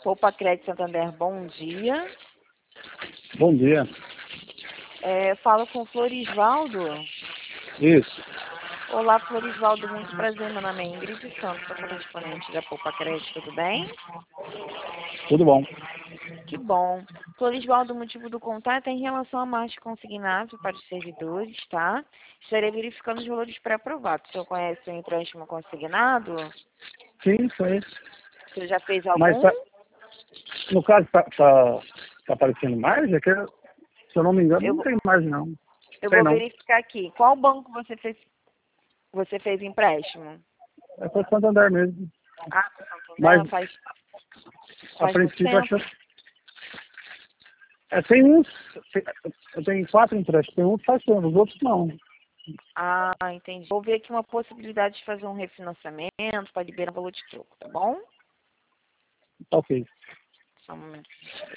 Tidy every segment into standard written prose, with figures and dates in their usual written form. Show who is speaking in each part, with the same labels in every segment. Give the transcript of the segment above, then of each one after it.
Speaker 1: Poupa Crédito Santander, bom dia.
Speaker 2: Bom dia.
Speaker 1: Falo com o Florisvaldo.
Speaker 2: Isso.
Speaker 1: Olá, Florisvaldo, muito prazer. Meu nome é Ingrid Santos, sou correspondente da Poupa Crédito, tudo bem?
Speaker 2: Tudo bom.
Speaker 1: Que bom. Florisvaldo, o motivo do contato é em relação à margem consignável para os servidores, tá? Estarei verificando os valores pré-aprovados. O senhor conhece o empréstimo consignado?
Speaker 2: Sim, foi isso.
Speaker 1: Você já fez algum?
Speaker 2: Mas no caso tá aparecendo mais? É que, se eu não me engano, não tem mais não.
Speaker 1: Eu
Speaker 2: Sei
Speaker 1: vou
Speaker 2: não.
Speaker 1: verificar aqui. Qual banco você fez empréstimo?
Speaker 2: É para Santander mesmo.
Speaker 1: Ah,
Speaker 2: Mas
Speaker 1: faz
Speaker 2: a
Speaker 1: muito
Speaker 2: princípio
Speaker 1: tempo.
Speaker 2: acho. Tem uns. Eu tenho 4 empréstimos. Tem um que faz tempo, os outros não.
Speaker 1: Ah, entendi. Vou ver aqui uma possibilidade de fazer um refinanciamento para liberar valor de troco, tá bom?
Speaker 2: Tá ok.
Speaker 1: Só um momento.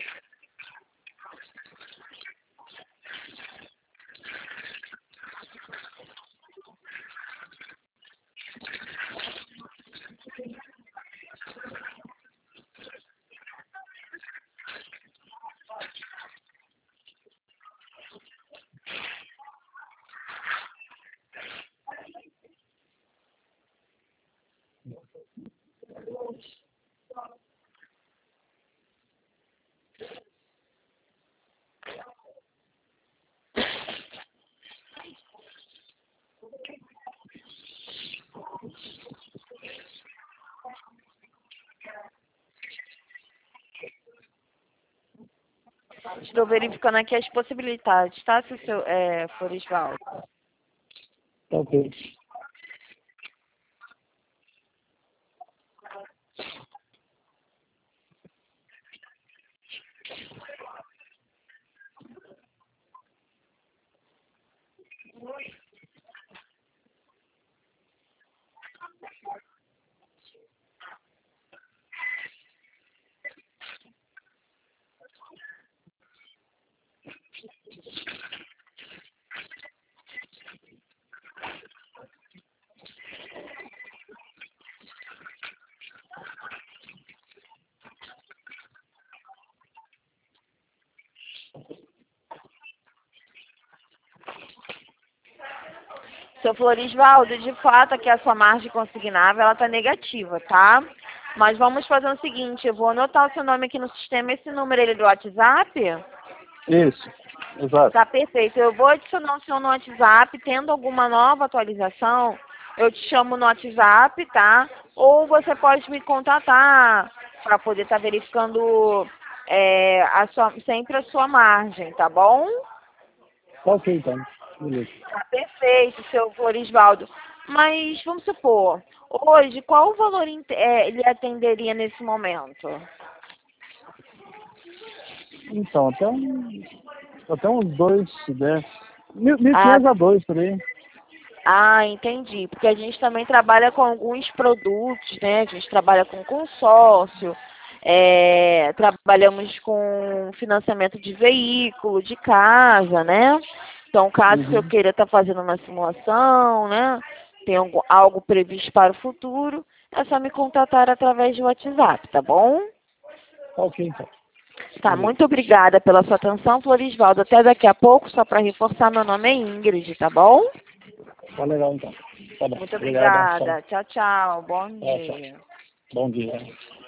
Speaker 1: Estou verificando aqui as possibilidades, tá, se o seu Florisvaldo?
Speaker 2: Tá ok.
Speaker 1: Seu Florisvaldo, de fato, aqui a sua margem consignável, ela está negativa, tá? Mas vamos fazer o seguinte, eu vou anotar o seu nome aqui no sistema, esse número ele é do WhatsApp?
Speaker 2: Isso. Exato.
Speaker 1: Tá perfeito. Eu vou adicionar o seu no WhatsApp, tendo alguma nova atualização, eu te chamo no WhatsApp, tá? Ou você pode me contatar para poder estar verificando sempre a sua margem, tá bom?
Speaker 2: Tá ok então. Beleza.
Speaker 1: Tá perfeito, seu Florisvaldo. Mas vamos supor, hoje, qual o valor ele atenderia nesse momento?
Speaker 2: Então, até uns 2, se der. 1.500 a 2 por aí.
Speaker 1: Ah, entendi. Porque a gente também trabalha com alguns produtos, né? A gente trabalha com consórcio, trabalhamos com financiamento de veículo, de casa, né? Então, caso eu
Speaker 2: Uhum.
Speaker 1: queira estar fazendo uma simulação, né? Tem algo previsto para o futuro, é só me contatar através do WhatsApp, tá bom?
Speaker 2: Tá ok então.
Speaker 1: Tá, muito obrigada pela sua atenção, Florisvaldo. Até daqui a pouco, só para reforçar, meu nome é Ingrid, tá bom?
Speaker 2: Tá legal então. Tá bom.
Speaker 1: Muito
Speaker 2: Obrigado. Tchau.
Speaker 1: obrigada. Tchau, tchau. Bom
Speaker 2: Tchau, tchau.
Speaker 1: dia.
Speaker 2: Bom dia.